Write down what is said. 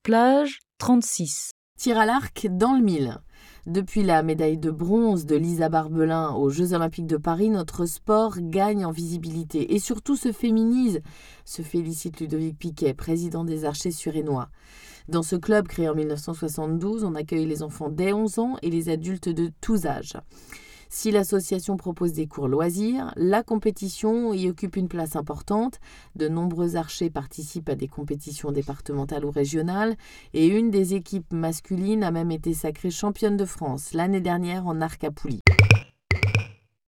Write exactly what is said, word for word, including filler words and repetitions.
Plage trente-six. Tir à l'arc dans le mille. Depuis la médaille de bronze de Lisa Barbelin aux Jeux Olympiques de Paris, notre sport gagne en visibilité et surtout se féminise, se félicite Ludovic Piquet, président des Archers suresnois. Dans ce club créé en mille neuf cent soixante-douze, on accueille les enfants dès onze ans et les adultes de tous âges. Si l'association propose des cours loisirs, la compétition y occupe une place importante. De nombreux archers participent à des compétitions départementales ou régionales et une des équipes masculines a même été sacrée championne de France l'année dernière en arc à poulies.